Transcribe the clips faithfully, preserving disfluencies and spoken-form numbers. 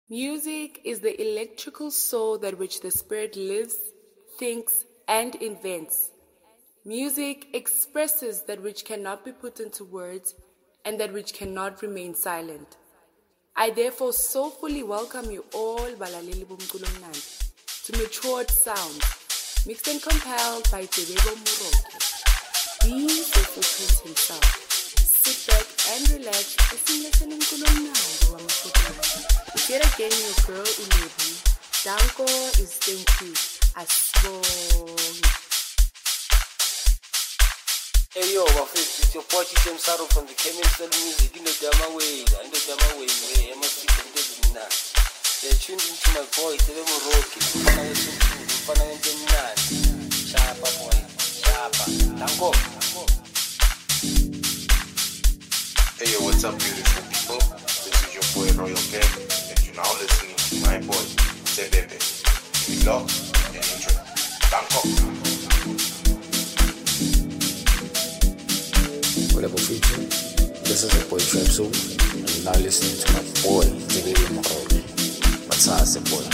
Music is the electrical soul that which the spirit lives, thinks, and invents. Music expresses that which cannot be put into words and that which cannot remain silent. I therefore soulfully welcome you all, Balaleli Bumculo Mnandi, to Matured Sound, mixed and compiled by Tebebo Muroke. Be Sophocle himself. Sit back and relax as you listen to Mculo Mnandi wa Mafutana. Here again, your girl Ulebi. Danko is thank you. Asbong. Hey yo, my friend, it's your boy Chichen Saro from the Chemical Music. You know, Dama Way, I know Dama Way, way, I must be content now. They're tuned into my voice, they're more rocky. Sharpa boy, Sharpa. Danko. Hey yo, what's up, beautiful people? This is your boy Royal K, and you're now listening to my boy Tebebe. Give it love and enjoy. Danko. What up, future? This is your boy Trap Soul, and you're now listening to my boy Tebebe Mokoro. What's up, boy?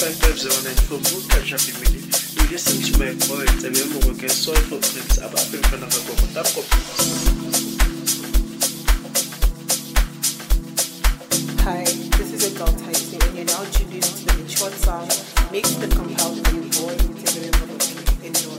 five five zero nine four. We'll catch up immediately. You listen to my voice. I'm going to get soy for Prince. I'm up in front of a couple of Hi, this is Adult Tyson, and you're now tuned into the short song mixed and compiled by your boy, Integrity Moroki. Enjoy.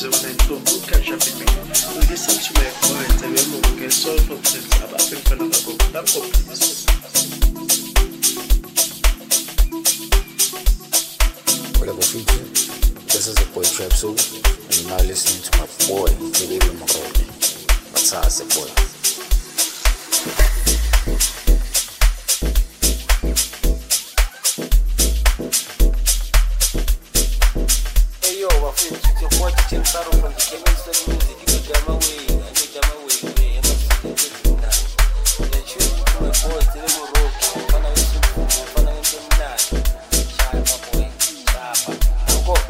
zero nine two. Don't catch up with me. You listen to my points and remember we get soulful prints about in front of a book. That please. Whatever feature. This is a boy Trap Soul, and you're now listening to my boy, David Moroni. That's how I say boy. Hey yo, my friends, it's your boy D J Saro from the Kevin Stone Music. You go down my way, I go down my way, way. I'm not sitting there now. They're tuning to my boy, David Moroni. Fana Yusufu, Fana Yusufu, Chapa boy, Chapa. Now go.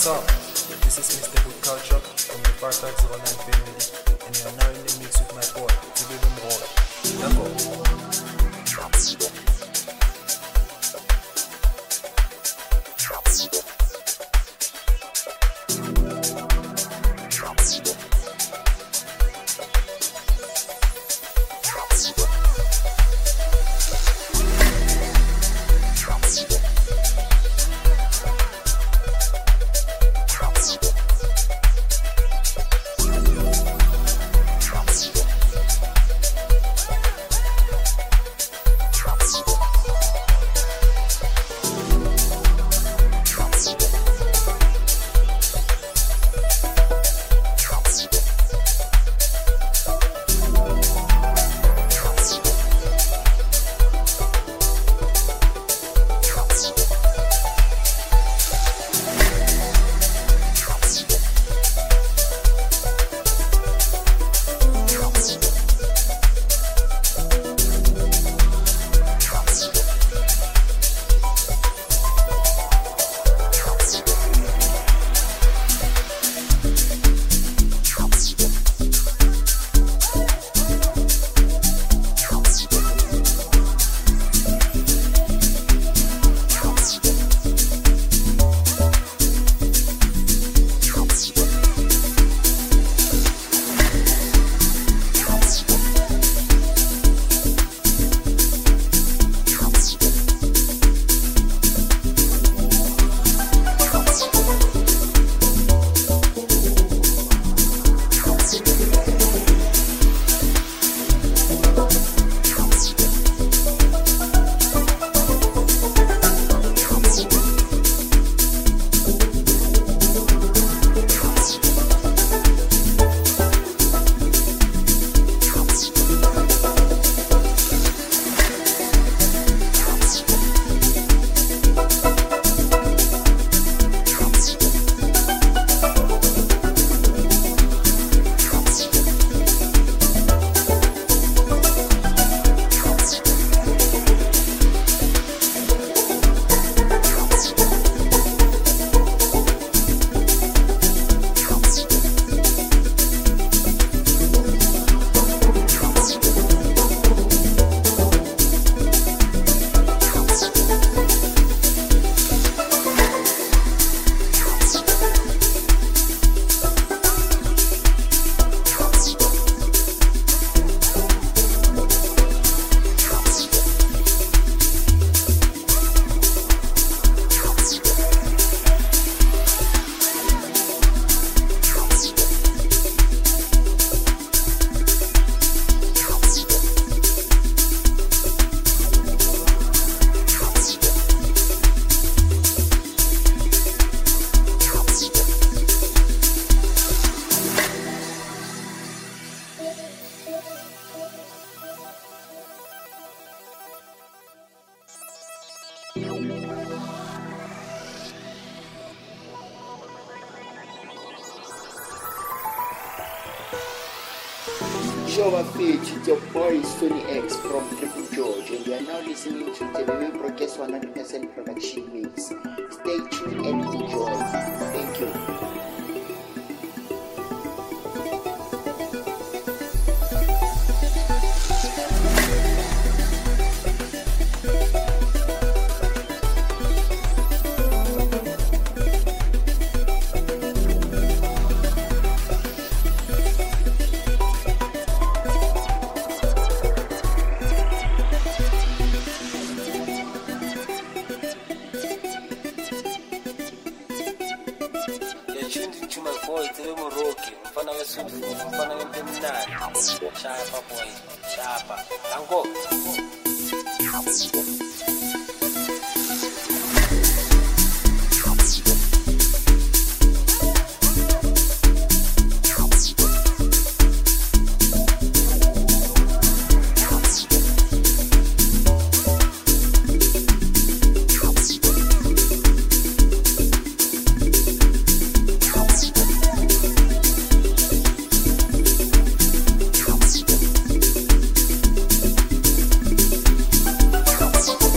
up? This is Mister Good Culture from the Far Side zero nine family, and you are now in the mix with my boy, Tibebe Mrola. Show of Pitch, it's your boy Sony X from Triple George, and you are now listening to the T V Broadcast one hundred percent production mix. Stay tuned and enjoy. Thank you. Chapa boy, chapa. Tango. We'll be right back.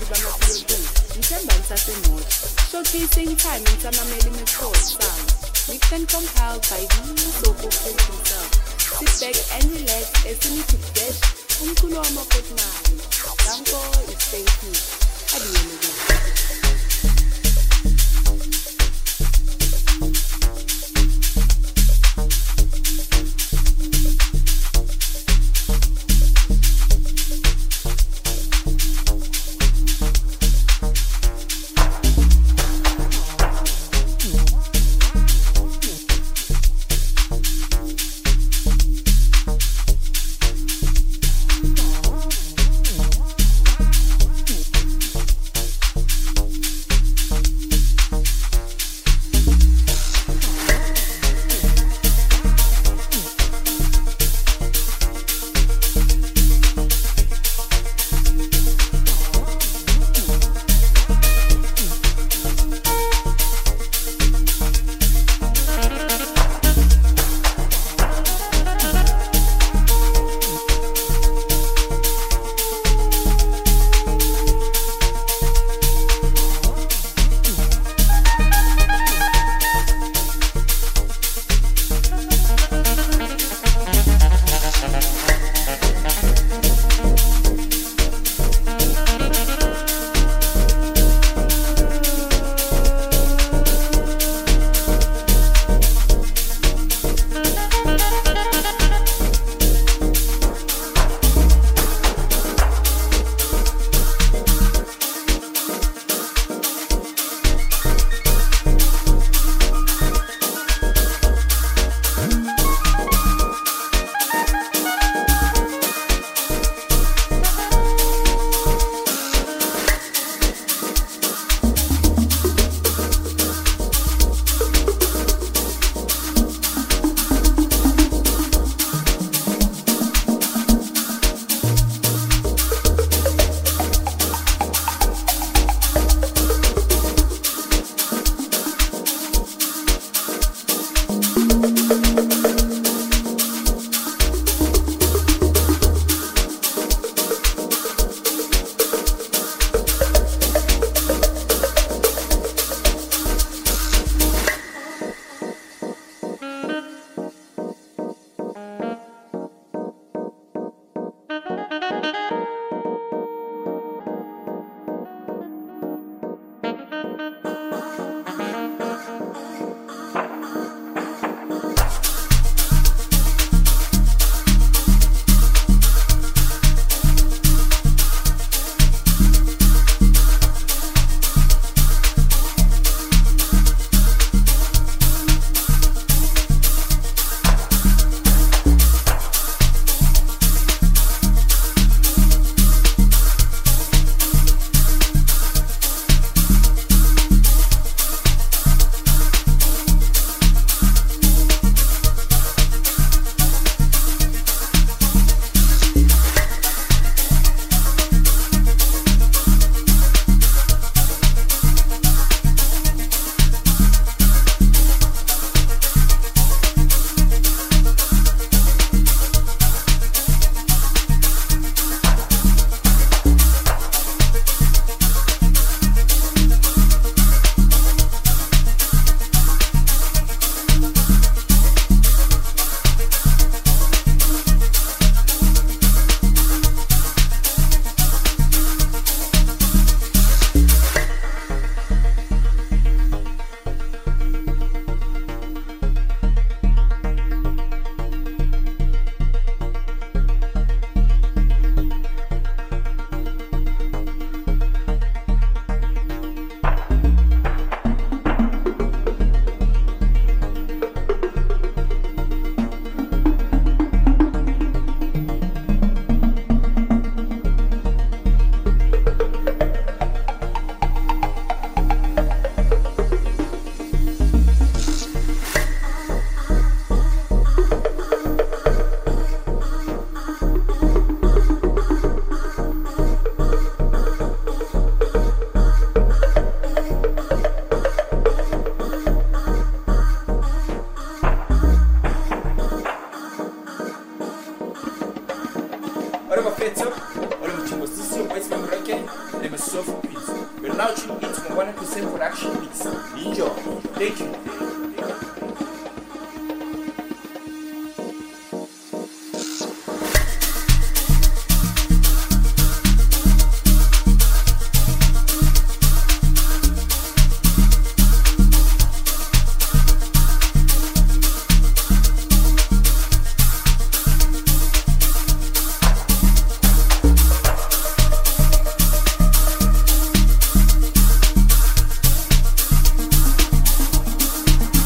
abalaleli bamaphilopilo Mthembani Sasemoto showcasing time in Tamameli Metro sound mixed and compiled by the Soko Prince himself. Sit back and relax as soon as you dash umculo wamaphotmani Danko is stay tuned adiwe beats. You're now tuning into my one hundred percent production beats. Enjoy. Thank you. Thank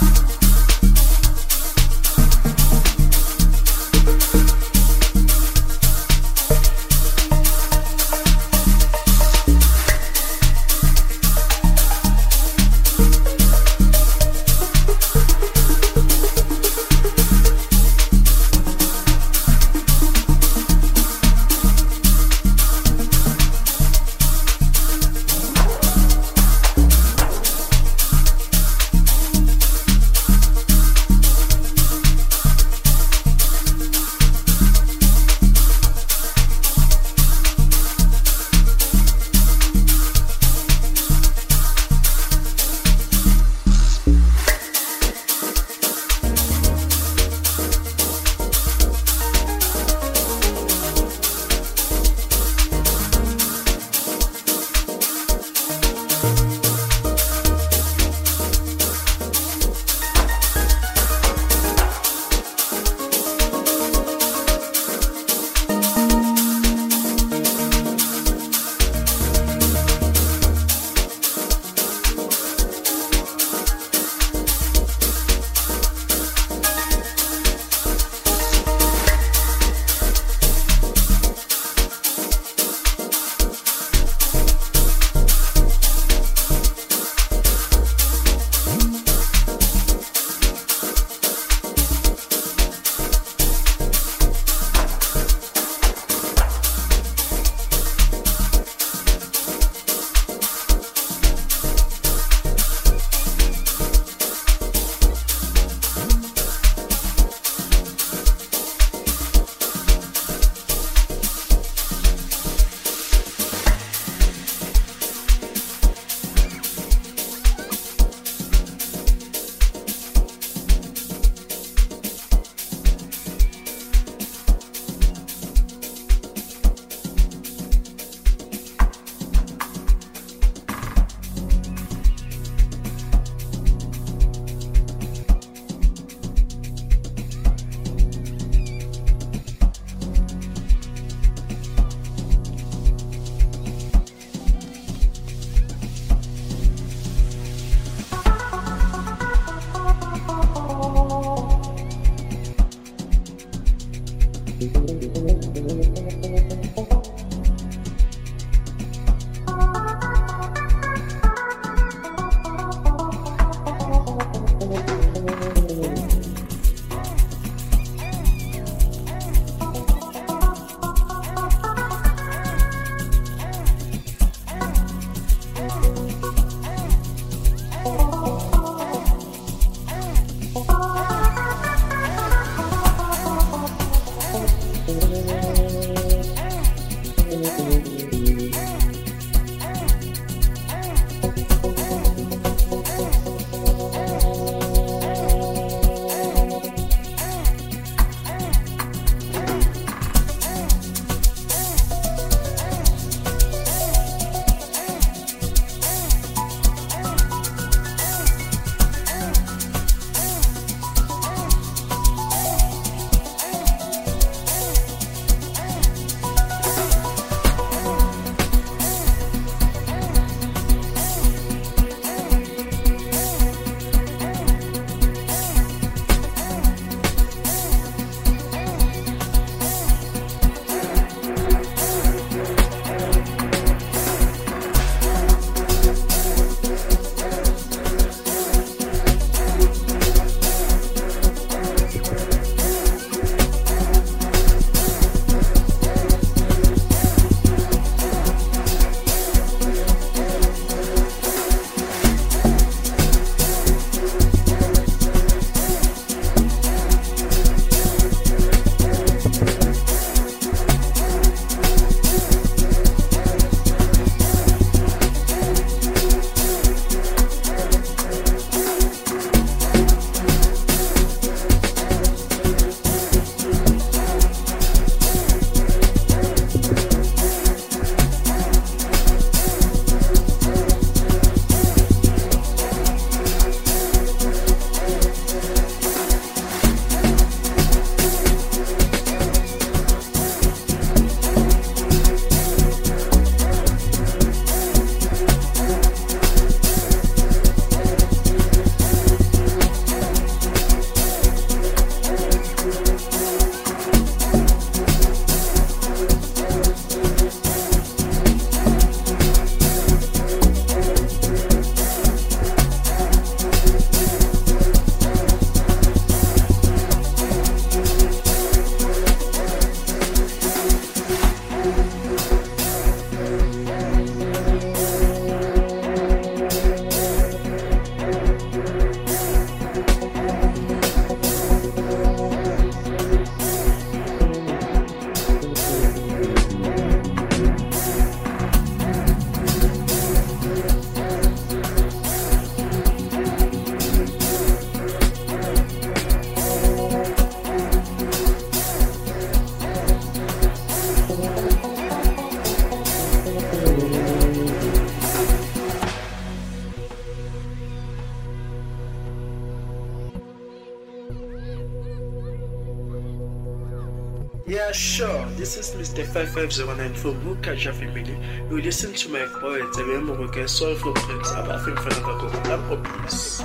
Yeah, sure. This is Mister five five zero nine from Mukaja family. You listen to my poets and remember we can solve for prints about film for the please.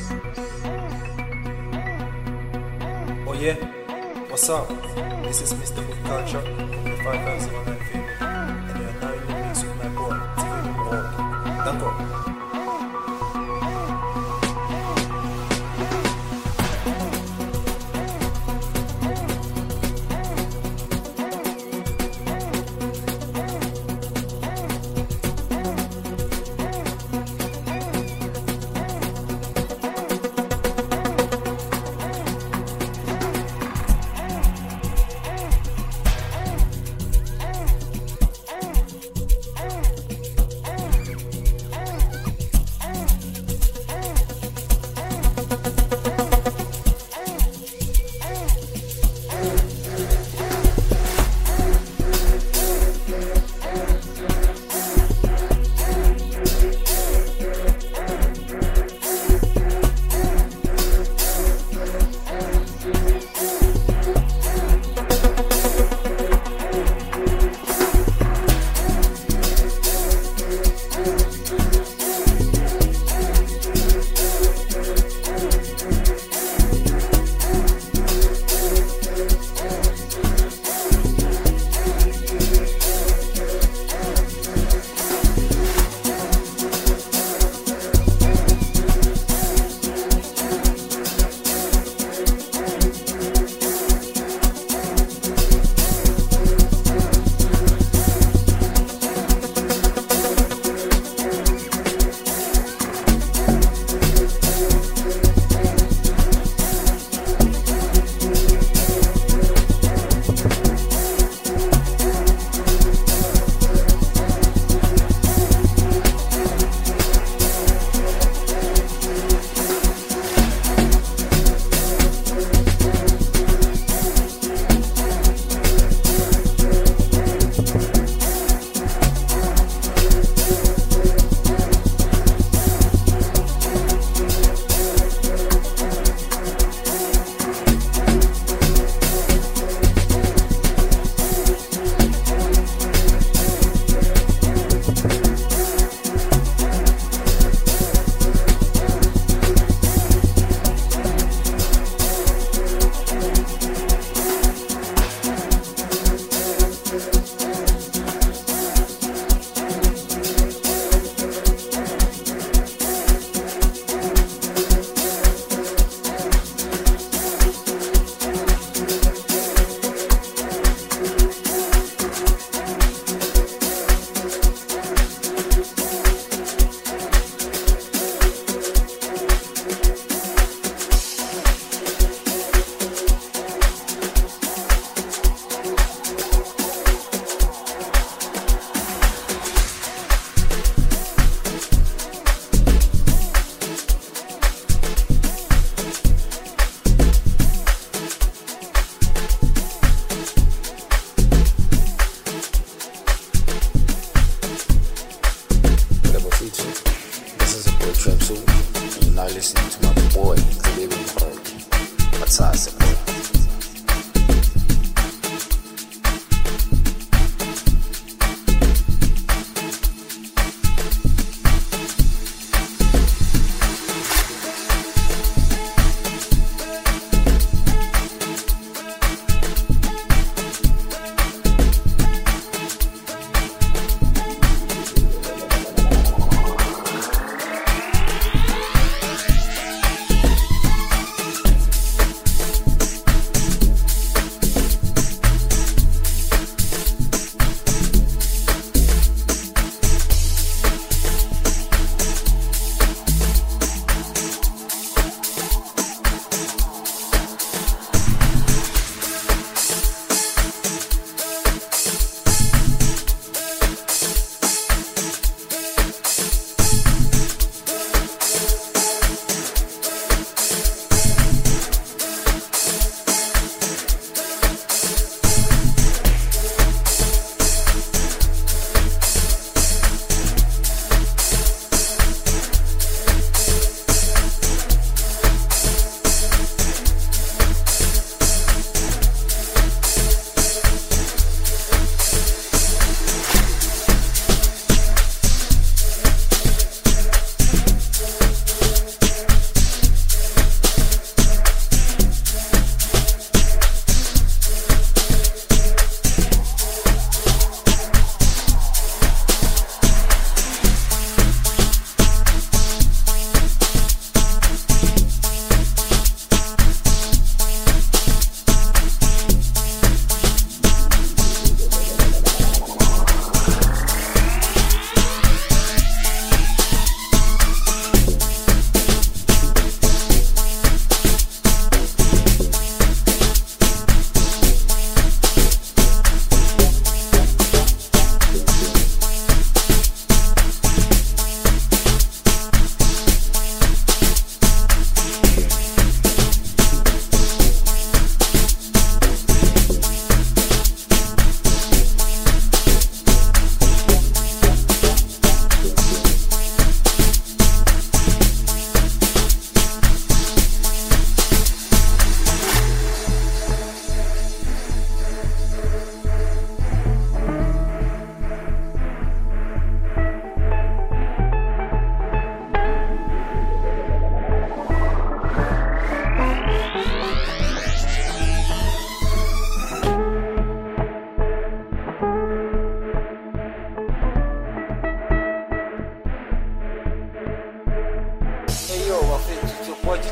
Oh yeah, what's up? This is Mister Good Culture from the five five zero nine family, and you are now in the mix with my boy, T V World. Danko.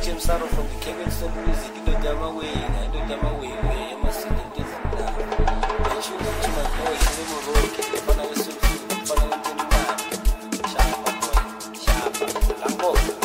James Saro from the Kingston Music, you know, Dama Way, I know Dama Way, I must see the different now. I choose to my voice, they will rock it, but I was so good, but I went in the back. Sharp, boy, sharp, Lambo.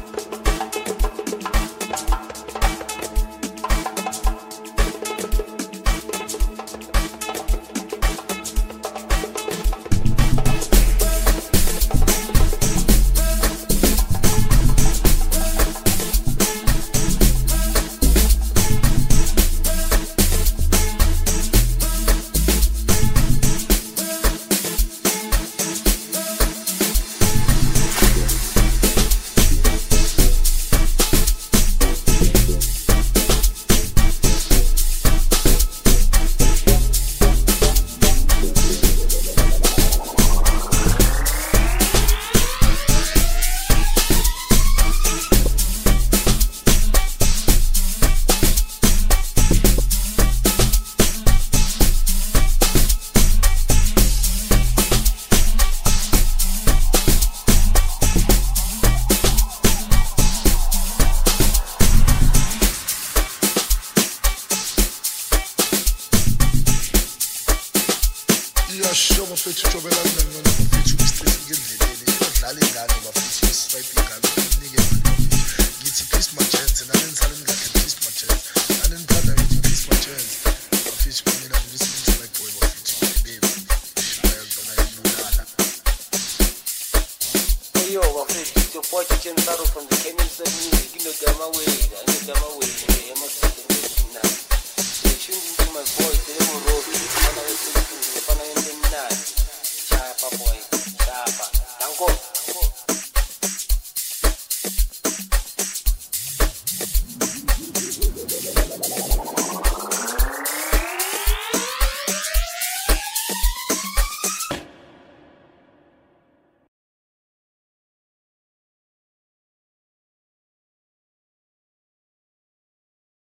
Yo, it's your boy James Saro from the Kingston Music, you know, Dama Way, I know Dama Way, I must see the different now. They tuned into my voice, they will roll, and I was listening to the fun of the night. Sharp, boy.